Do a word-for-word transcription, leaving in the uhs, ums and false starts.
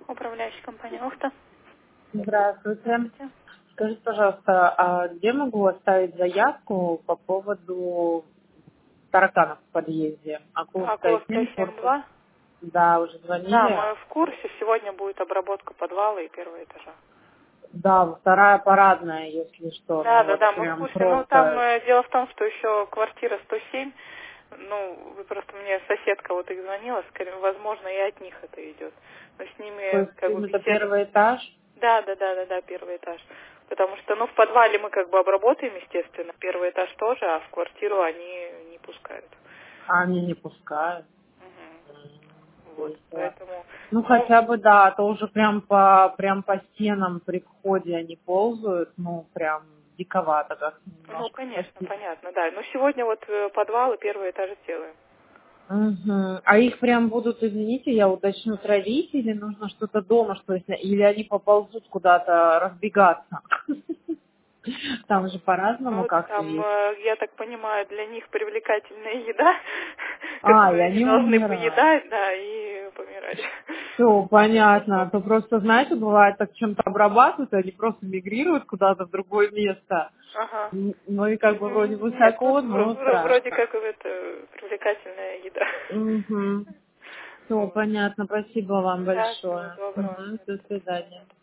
Управляющая компания Охта. Здравствуйте. Здравствуйте. Скажите, пожалуйста, а где могу оставить заявку по поводу тараканов в подъезде? Акуловская Акуловская семь, семь корпус. два. Да, уже Да, звонили. мы в курсе. Сегодня будет обработка подвала и первого этажа. Да, вторая парадная, если что. Да, Ну да, вот да, мы в прям курсе. Ну, там просто. э, дело в том, что еще квартира сто семь. Ну, вы просто мне соседка вот их звонила, скорее, возможно, и от них это идет. Но с То ними есть как бы это бесед... первый этаж, Да, да, да, да, да, первый этаж. Потому что, ну, в подвале мы как бы обработаем, естественно, первый этаж тоже, а в квартиру они не пускают. а они не пускают. Мгм. М, то Вот, есть, а, поэтому, ну ну, хотя бы да, а то уже прям по прям по стенам при входе они ползают, ну прям диковато как ну, немножко. конечно, Спасибо. понятно, да. Но сегодня вот э, подвал и первый этаж сделаем. Мгм. А их прям будут, извините, я уточню, травить или нужно что-то дома, что если, или они поползут куда-то разбегаться? Там же по-разному Ну, как-то там, есть. э, я так понимаю, для них привлекательная еда, А, и которую они они должны умирают. поедать, да, и помирать. Все, понятно. А Хорошо. то просто, знаете, бывает так чем-то обрабатывают, они просто мигрируют куда-то в другое место. Ага. М, Ну и как бы вроде М, Нет, тут высоко, вро- но вро- вроде страшно. как это привлекательная еда. Угу. Все, Вот. понятно. Спасибо вам Да, всего большое. доброго. Мгм. Нет, До до свидания. свидания.